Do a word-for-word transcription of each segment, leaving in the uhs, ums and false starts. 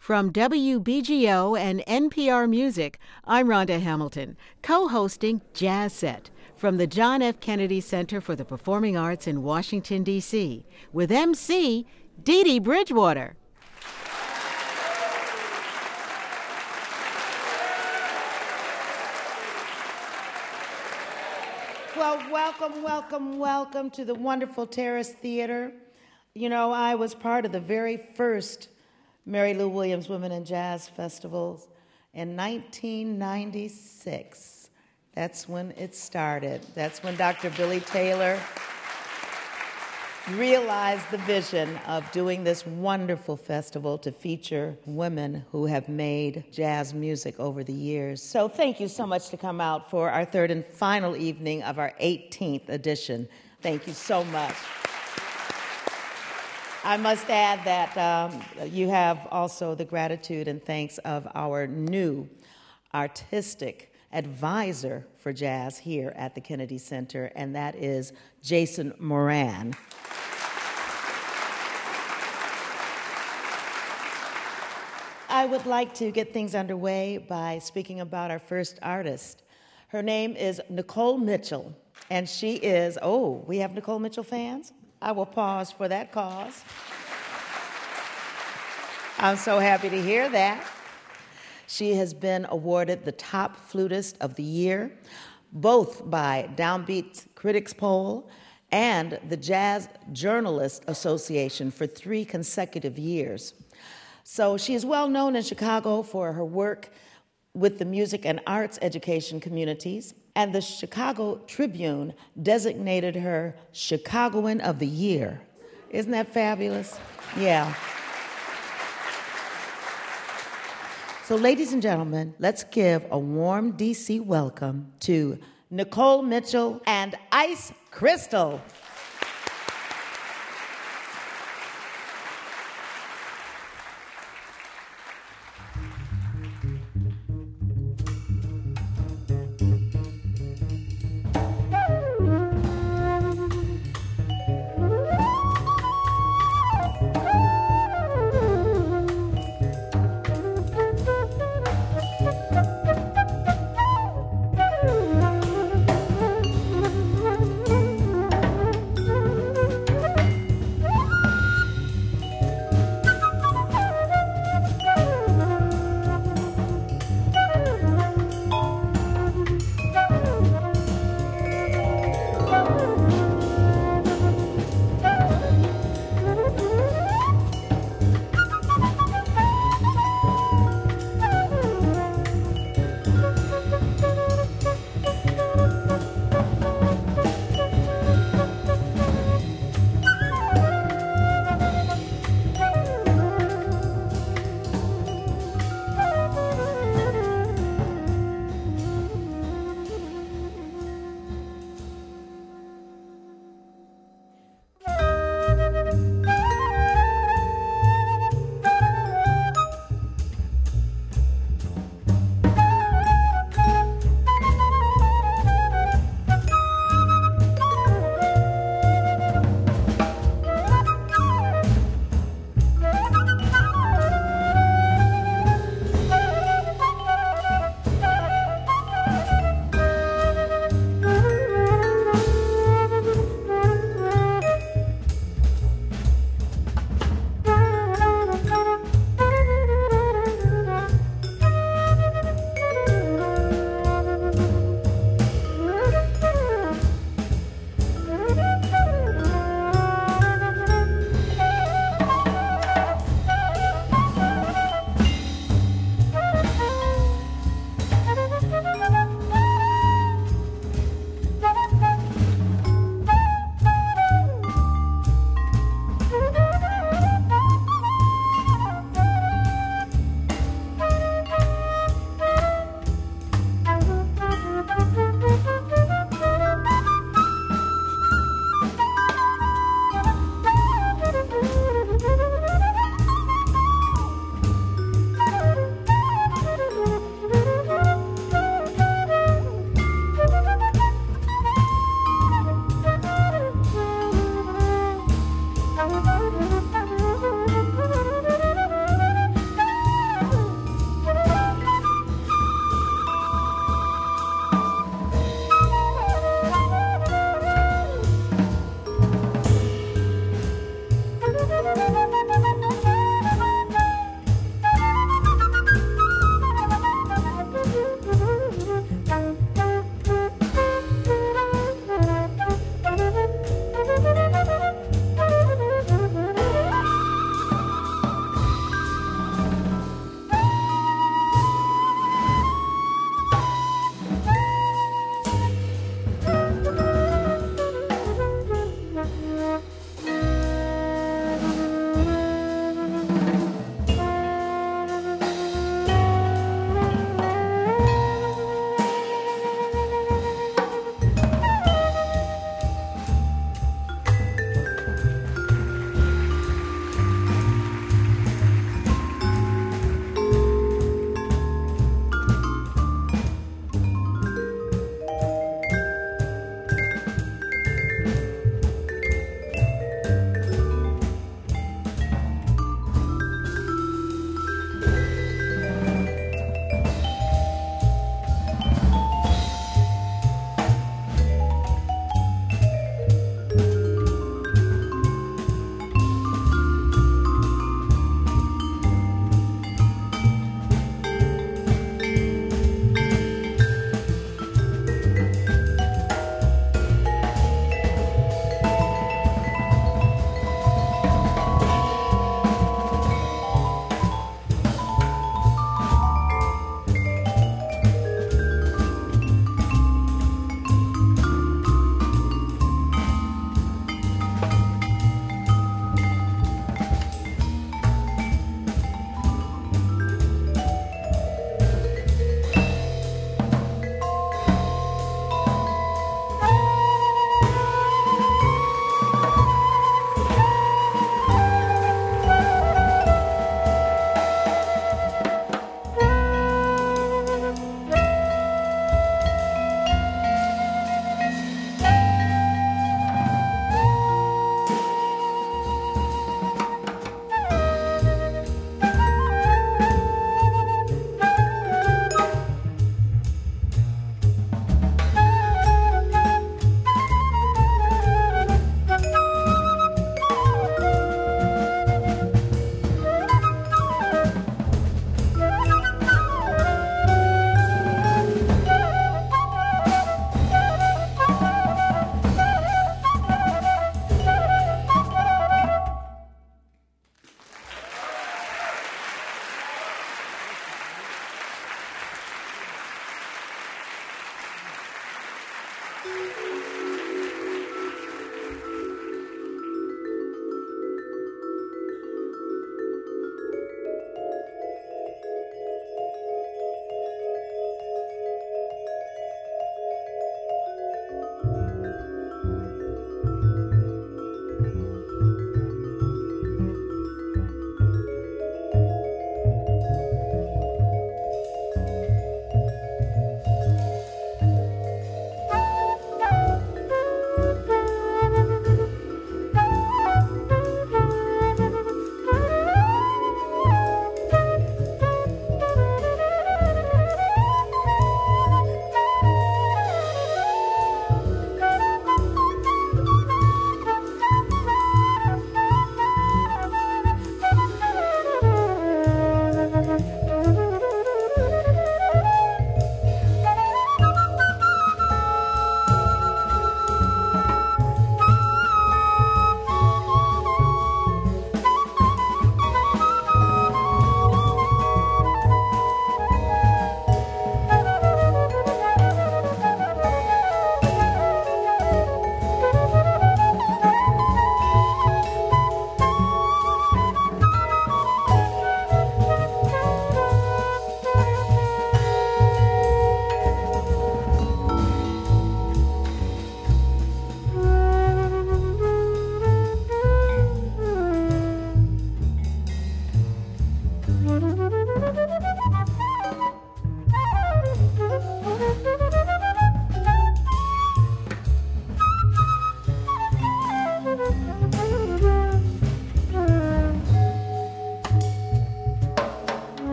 From W B G O and N P R Music, I'm Rhonda Hamilton, co-hosting Jazz Set from the John F. Kennedy Center for the Performing Arts in Washington, D C, with M C Dee Dee Bridgewater. Well, welcome, welcome, welcome to the wonderful Terrace Theater. You know, I was part of the very first Mary Lou Williams Women in Jazz Festival in nineteen ninety-six. That's when it started. That's when Doctor Billy Taylor realized the vision of doing this wonderful festival to feature women who have made jazz music over the years. So thank you so much to come out for our third and final evening of our eighteenth edition. Thank you so much. I must add that um, you have also the gratitude and thanks of our new artistic advisor for jazz here at the Kennedy Center, and that is Jason Moran. I would like to get things underway by speaking about our first artist. Her name is Nicole Mitchell, and she is, oh, we have Nicole Mitchell fans? I will pause for that cause. I'm so happy to hear that. She has been awarded the top flutist of the year, both by Downbeat Critics Poll and the Jazz Journalists Association for three consecutive years. So she is well known in Chicago for her work with the music and arts education communities, and the Chicago Tribune designated her Chicagoan of the Year. Isn't that fabulous? Yeah. So ladies and gentlemen, let's give a warm D C welcome to Nicole Mitchell and Ice Crystal.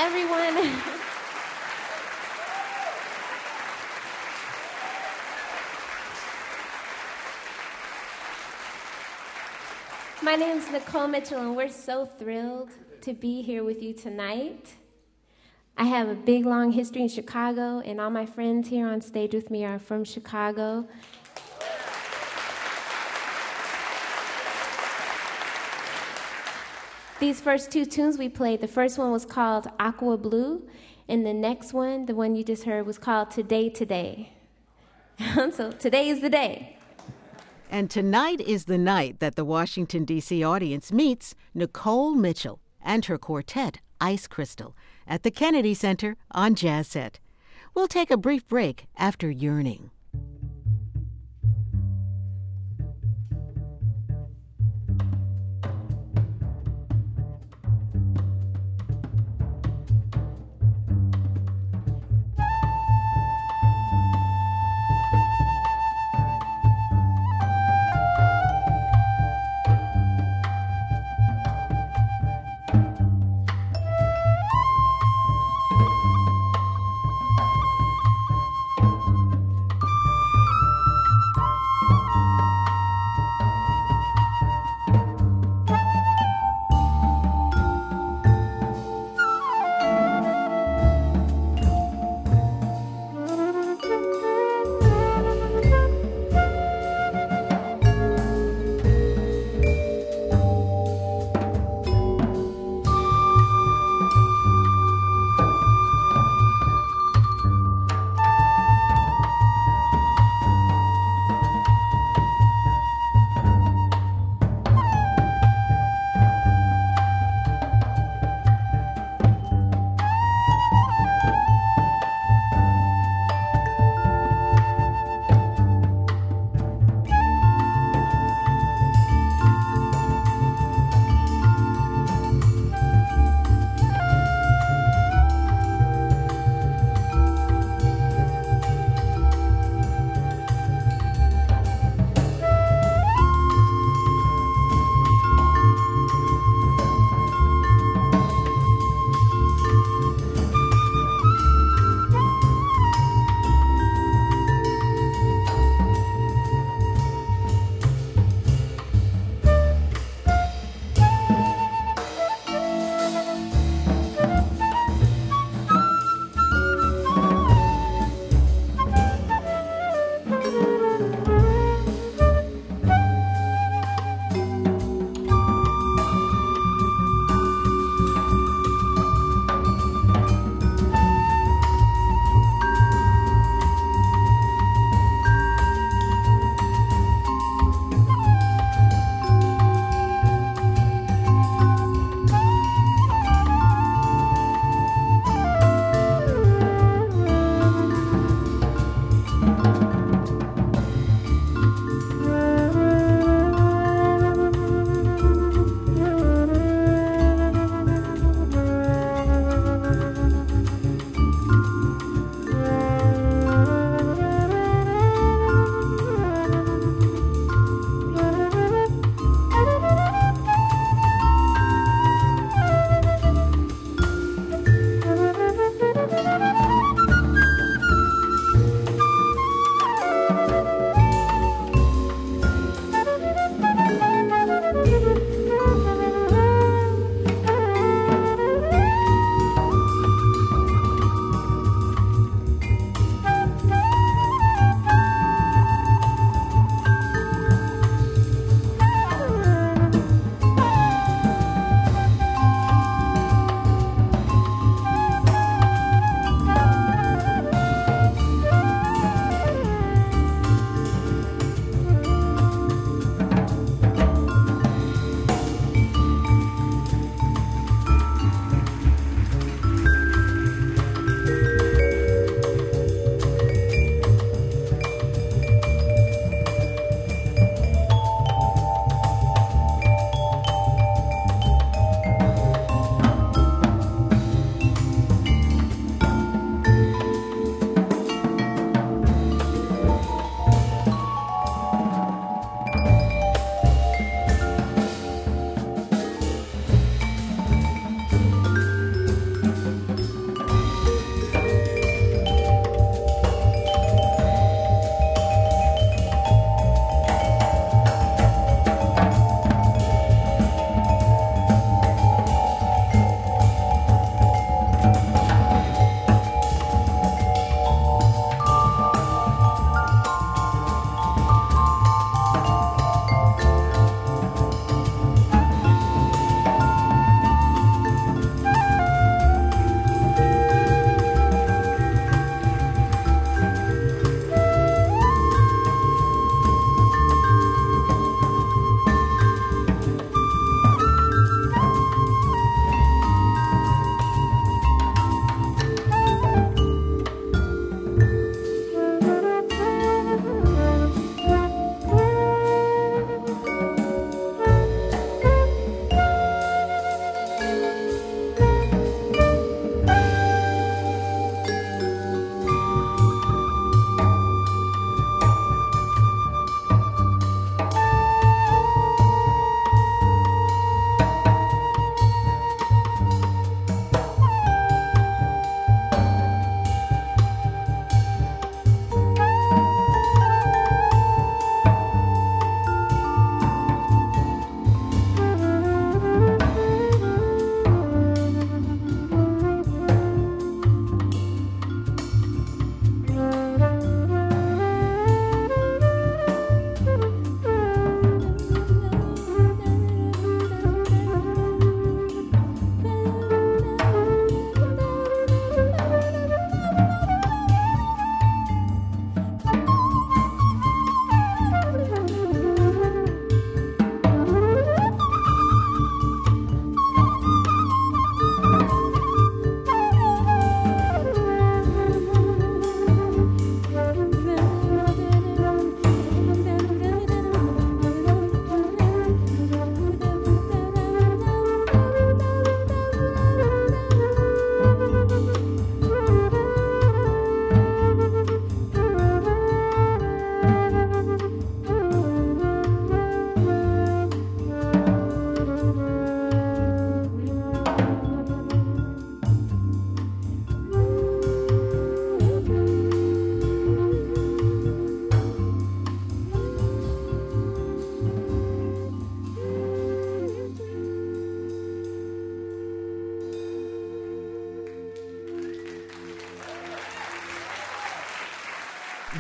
Hi, everyone. My name is Nicole Mitchell, and we're so thrilled to be here with you tonight. I have a big, long history in Chicago, and all my friends here on stage with me are from Chicago. These first two tunes we played, the first one was called Aqua Blue, and the next one, the one you just heard, was called Today Today. So today is the day. And tonight is the night that the Washington, D C audience meets Nicole Mitchell and her quartet, Ice Crystal, at the Kennedy Center on Jazz Set. We'll take a brief break after Yearning.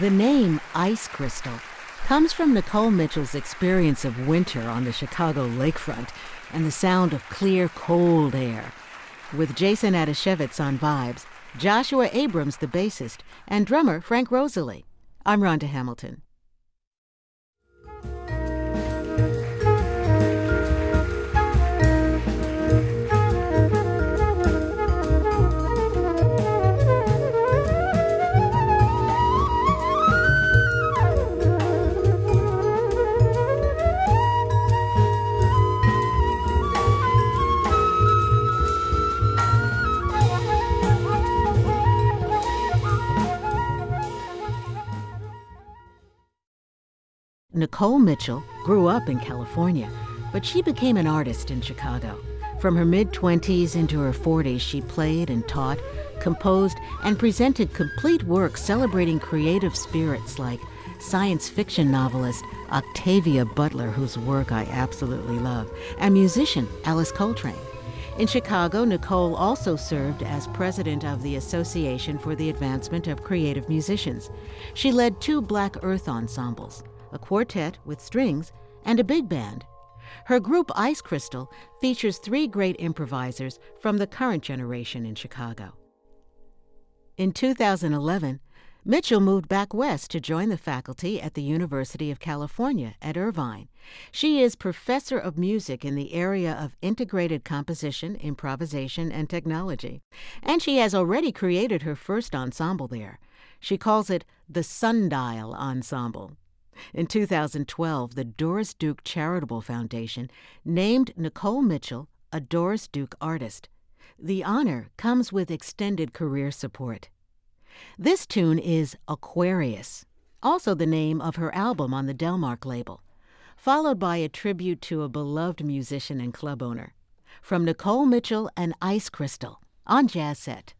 The name Ice Crystal comes from Nicole Mitchell's experience of winter on the Chicago lakefront and the sound of clear, cold air. With Jason Adashevitz on vibes, Joshua Abrams the bassist, and drummer Frank Rosalie. I'm Rhonda Hamilton. Nicole Mitchell grew up in California, but she became an artist in Chicago. From her mid-twenties into her forties, she played and taught, composed, and presented complete works celebrating creative spirits like science fiction novelist Octavia Butler, whose work I absolutely love, and musician Alice Coltrane. In Chicago, Nicole also served as president of the Association for the Advancement of Creative Musicians. She led two Black Earth ensembles, a quartet with strings, and a big band. Her group Ice Crystal features three great improvisers from the current generation in Chicago. In two thousand eleven, Mitchell moved back west to join the faculty at the University of California at Irvine. She is professor of music in the area of integrated composition, improvisation, and technology, and she has already created her first ensemble there. She calls it the Sundial Ensemble. In two thousand twelve, the Doris Duke Charitable Foundation named Nicole Mitchell a Doris Duke Artist. The honor comes with extended career support. This tune is Aquarius, also the name of her album on the Delmark label, followed by a tribute to a beloved musician and club owner. From Nicole Mitchell and Ice Crystal on Jazz Set.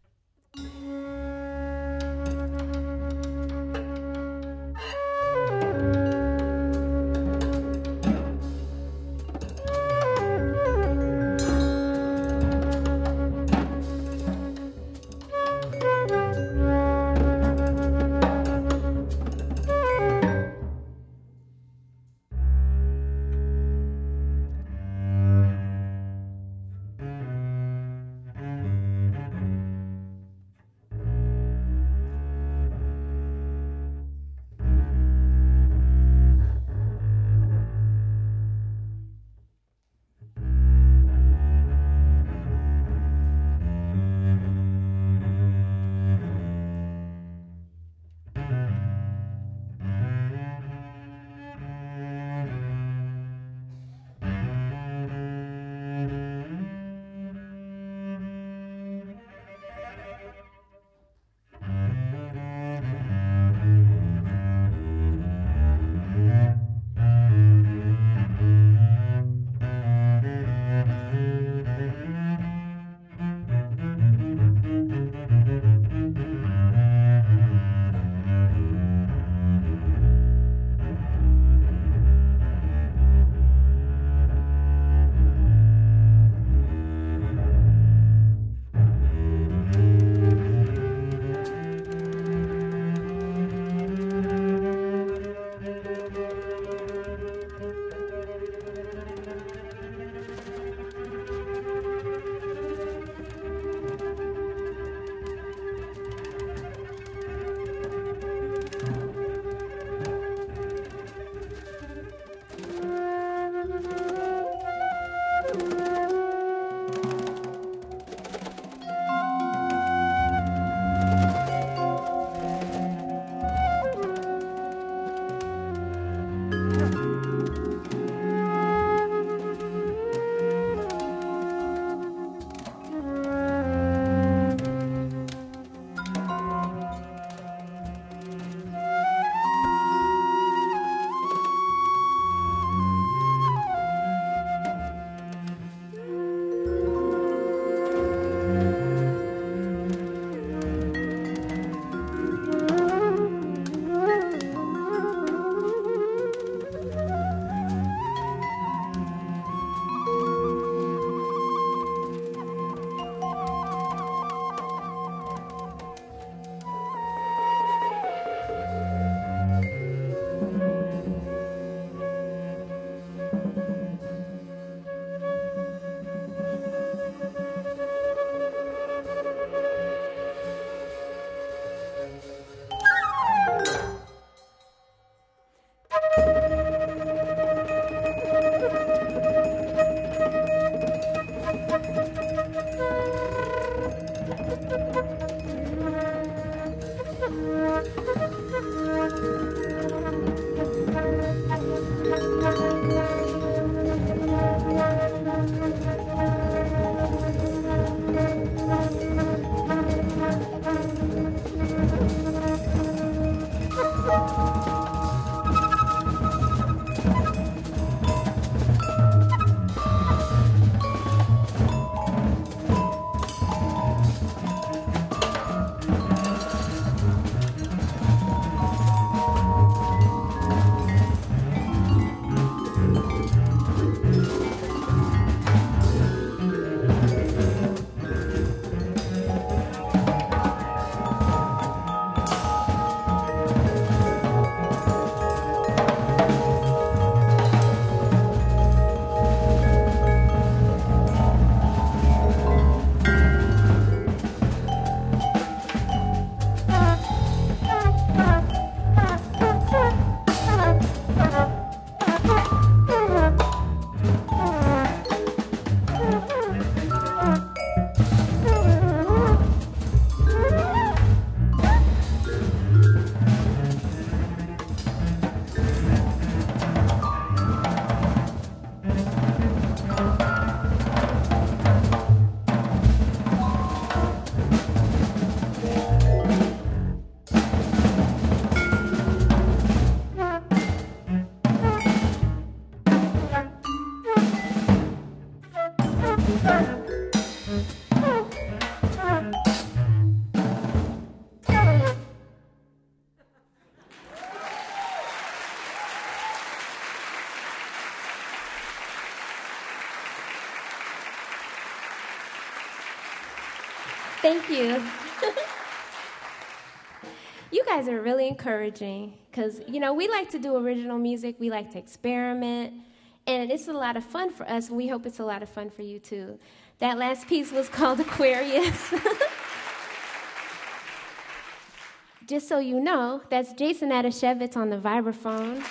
Thank you. You guys are really encouraging because, you know, we like to do original music. We like to experiment. And it's a lot of fun for us, and we hope it's a lot of fun for you, too. That last piece was called Aquarius. Just so you know, that's Jason Adashevitz on the vibraphone.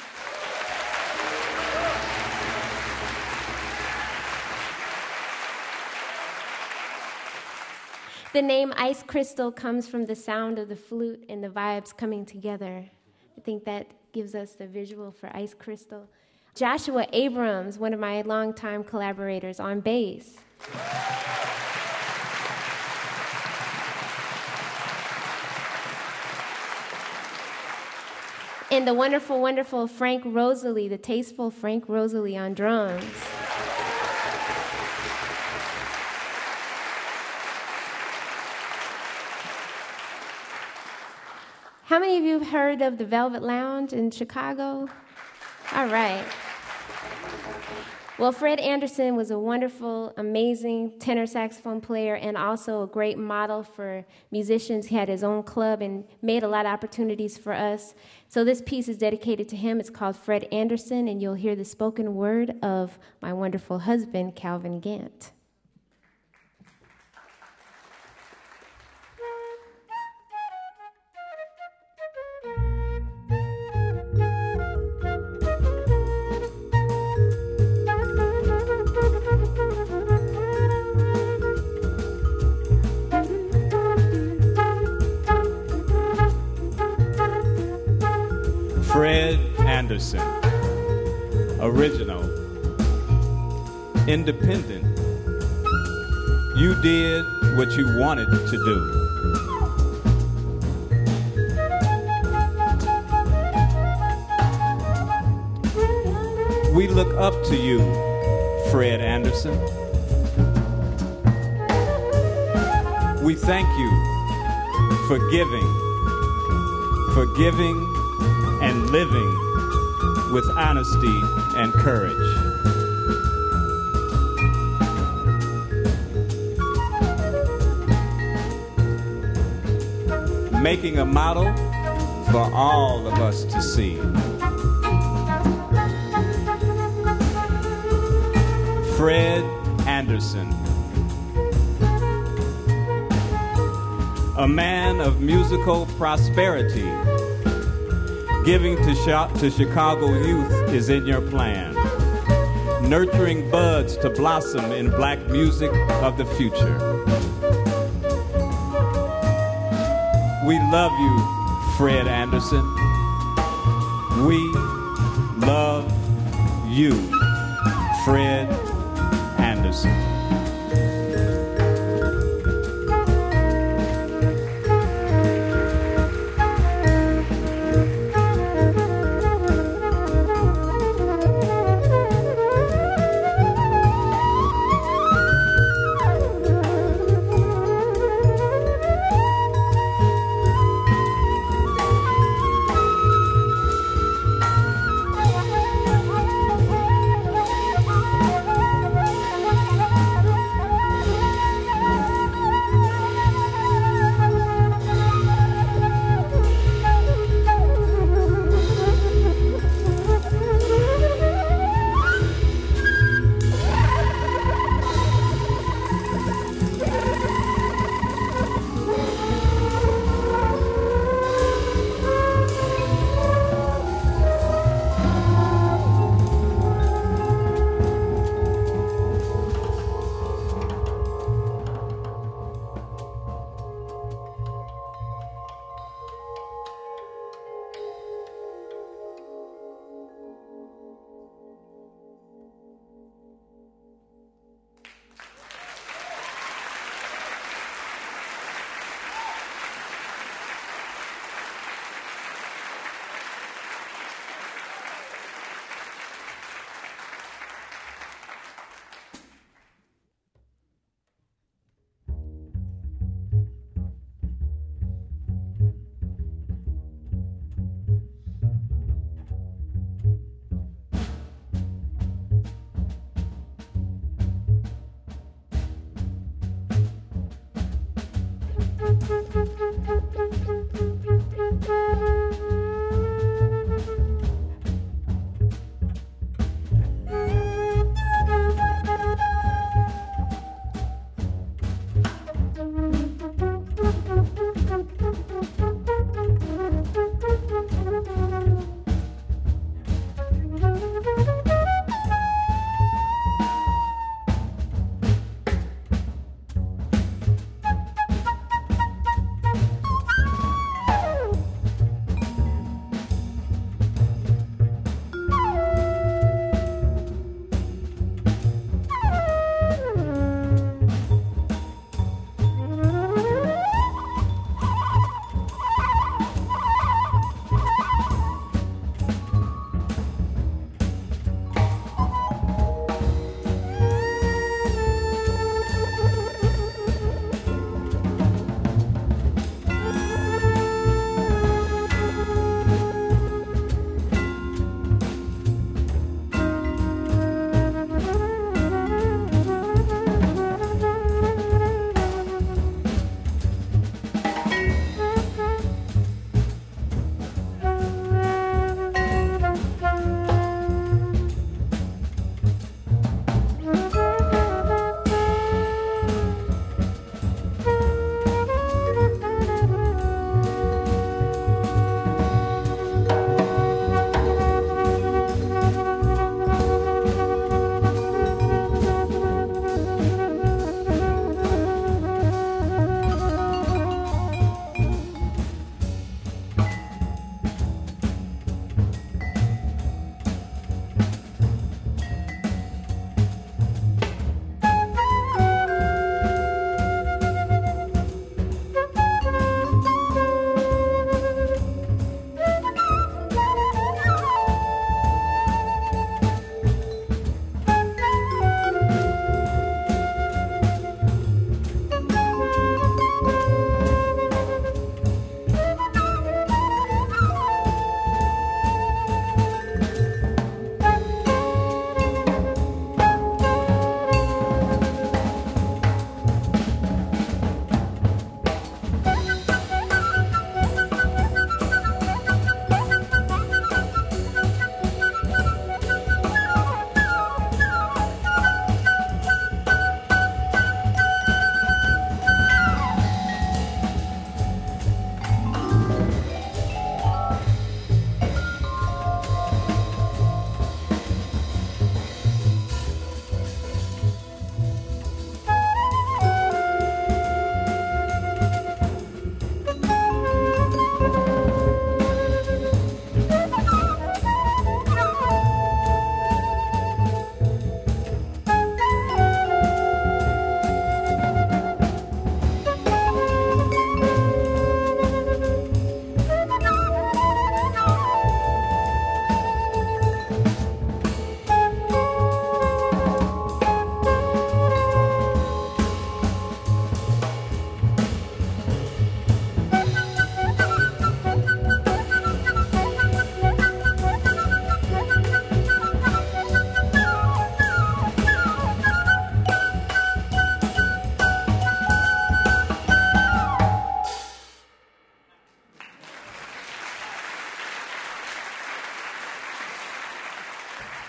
The name Ice Crystal comes from the sound of the flute and the vibes coming together. I think that gives us the visual for Ice Crystal. Joshua Abrams, one of my longtime collaborators on bass. And the wonderful, wonderful Frank Rosalie, the tasteful Frank Rosalie on drums. How many of you have heard of the Velvet Lounge in Chicago? All right. Well, Fred Anderson was a wonderful, amazing tenor saxophone player and also a great model for musicians. He had his own club and made a lot of opportunities for us. So this piece is dedicated to him. It's called Fred Anderson, and you'll hear the spoken word of my wonderful husband, Calvin Gant. Fred Anderson, original, independent. You did what you wanted to do. We look up to you, Fred Anderson. We thank you for giving, for giving and living with honesty and courage. Making a model for all of us to see. Fred Anderson, a man of musical prosperity. Giving to, shop, to Chicago youth is in your plan. Nurturing buds to blossom in black music of the future. We love you, Fred Anderson. We love you, Fred Anderson.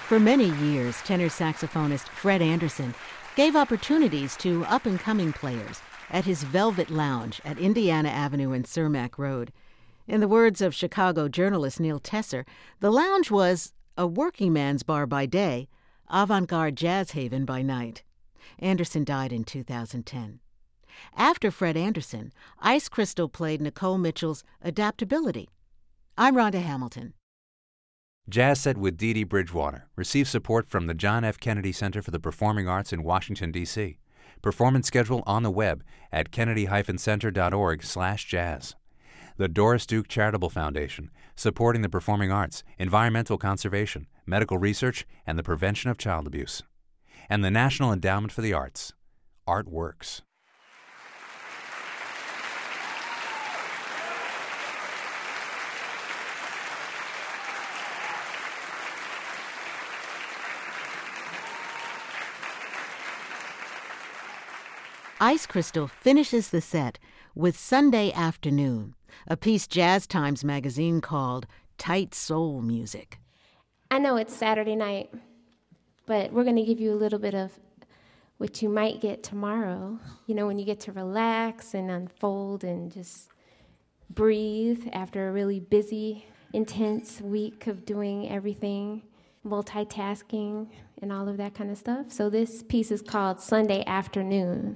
For many years, tenor saxophonist Fred Anderson gave opportunities to up-and-coming players at his Velvet Lounge at Indiana Avenue and Cermak Road. In the words of Chicago journalist Neil Tesser, the lounge was a working man's bar by day, avant-garde jazz haven by night. Anderson died in two thousand ten. After Fred Anderson, Ice Crystal played Nicole Mitchell's Adaptability. I'm Rhonda Hamilton. Jazz Set with Dee Dee Bridgewater receives support from the John F. Kennedy Center for the Performing Arts in Washington, D C Performance schedule on the web at kennedy dash center dot org slash jazz. The Doris Duke Charitable Foundation, supporting the performing arts, environmental conservation, medical research, and the prevention of child abuse. And the National Endowment for the Arts. Artworks. Ice Crystal finishes the set with Sunday Afternoon, a piece Jazz Times magazine called Tight Soul Music. I know it's Saturday night, but we're going to give you a little bit of what you might get tomorrow, you know, when you get to relax and unfold and just breathe after a really busy, intense week of doing everything, multitasking and all of that kind of stuff. So this piece is called Sunday Afternoon.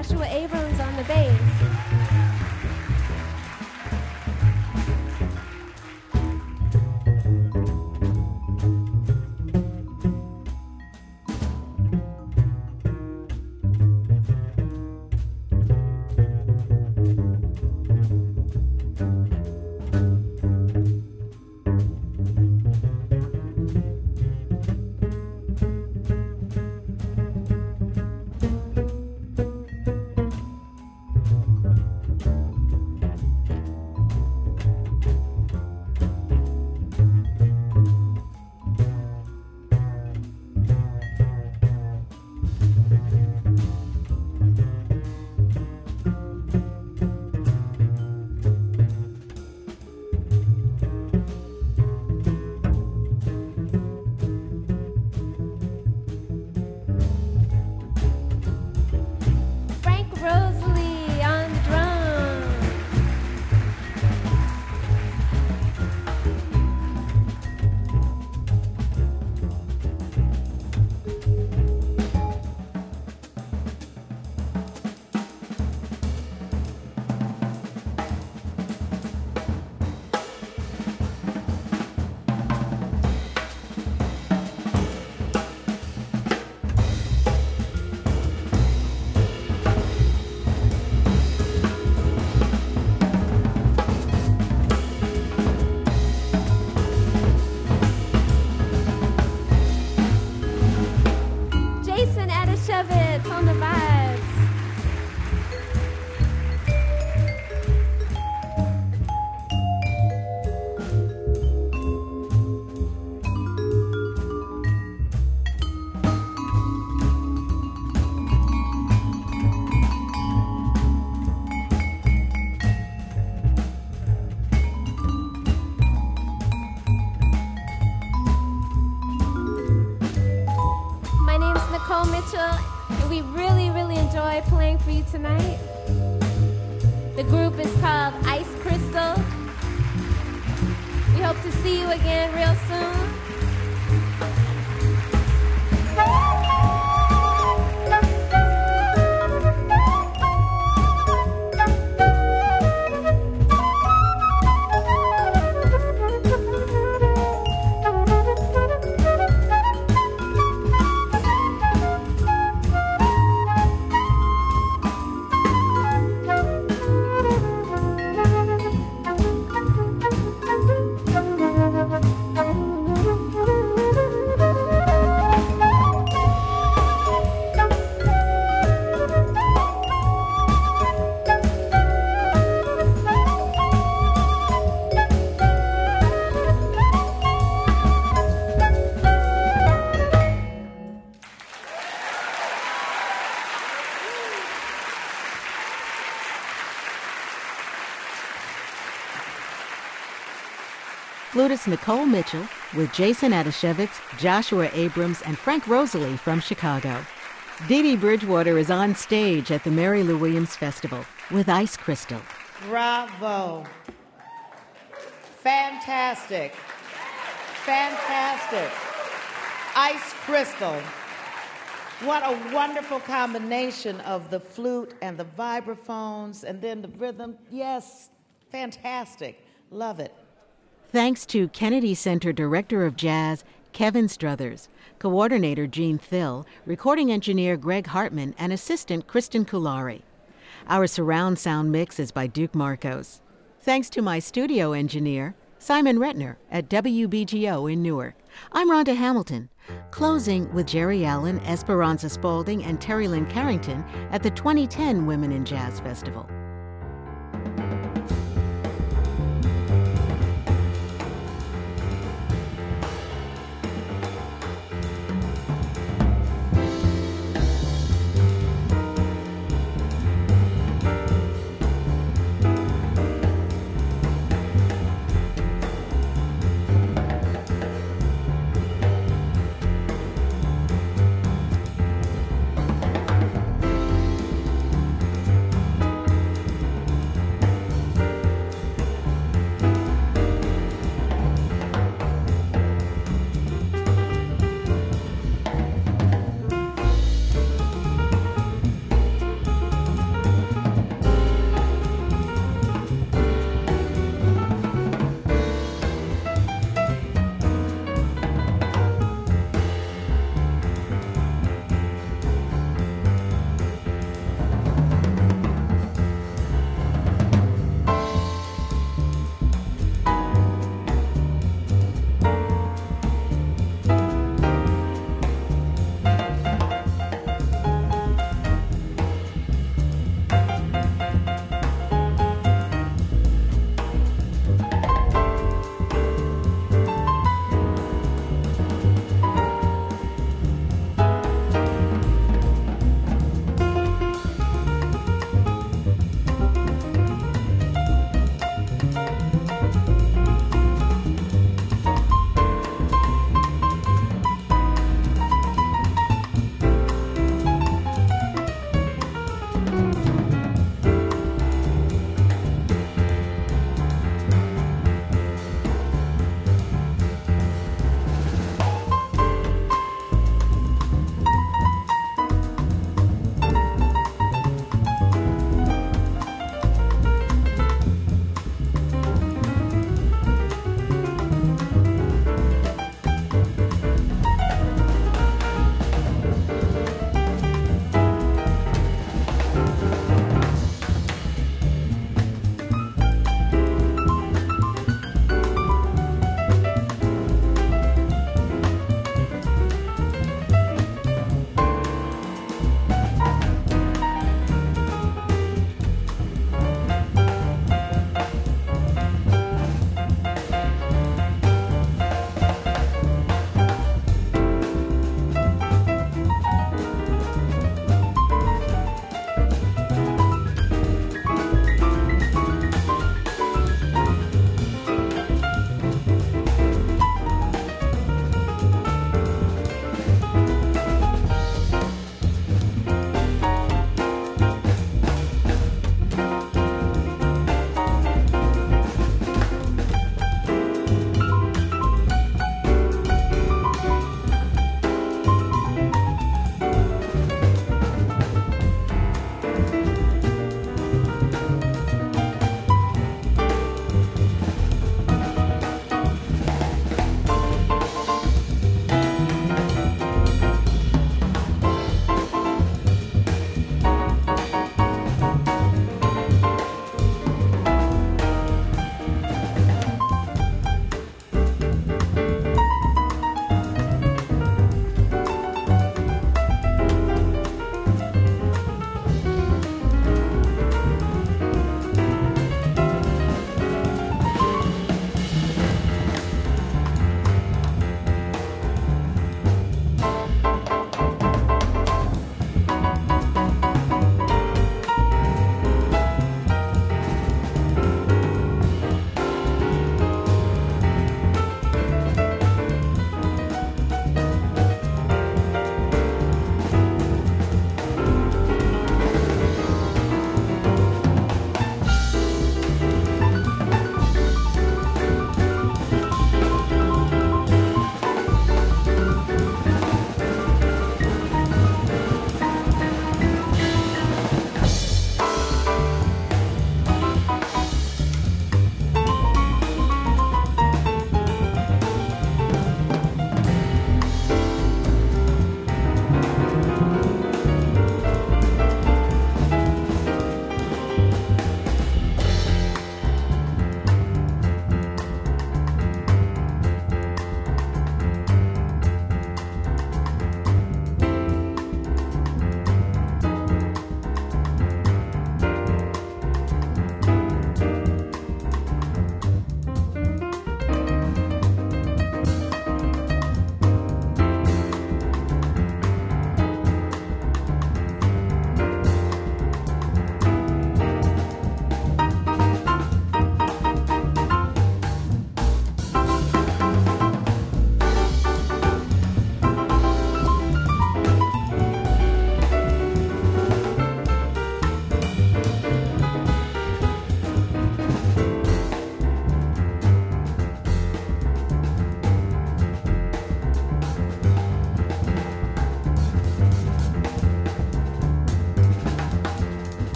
Joshua Abrams on the bass. And we really, really enjoy playing for you tonight. The group is called Ice Crystal. We hope to see you again real soon. Flutist Nicole Mitchell with Jason Adashevitz, Joshua Abrams, and Frank Rosalie from Chicago. Dee Dee Bridgewater is on stage at the Mary Lou Williams Festival with Ice Crystal. Bravo. Fantastic. Fantastic. Ice Crystal. What a wonderful combination of the flute and the vibraphones and then the rhythm. Yes, fantastic. Love it. Thanks to Kennedy Center Director of Jazz, Kevin Struthers, Coordinator Gene Thill, Recording Engineer Greg Hartman, and Assistant Kristen Kulari. Our surround sound mix is by Duke Marcos. Thanks to my studio engineer, Simon Retner at W B G O in Newark. I'm Rhonda Hamilton, closing with Jerry Allen, Esperanza Spalding, and Terry Lynn Carrington at the twenty ten Women in Jazz Festival.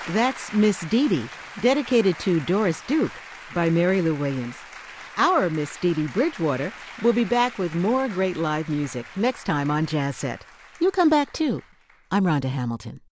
That's Miss Dee Dee, dedicated to Doris Duke by Mary Lou Williams. Our Miss Dee Dee Bridgewater will be back with more great live music next time on Jazz Set. You come back too. I'm Rhonda Hamilton.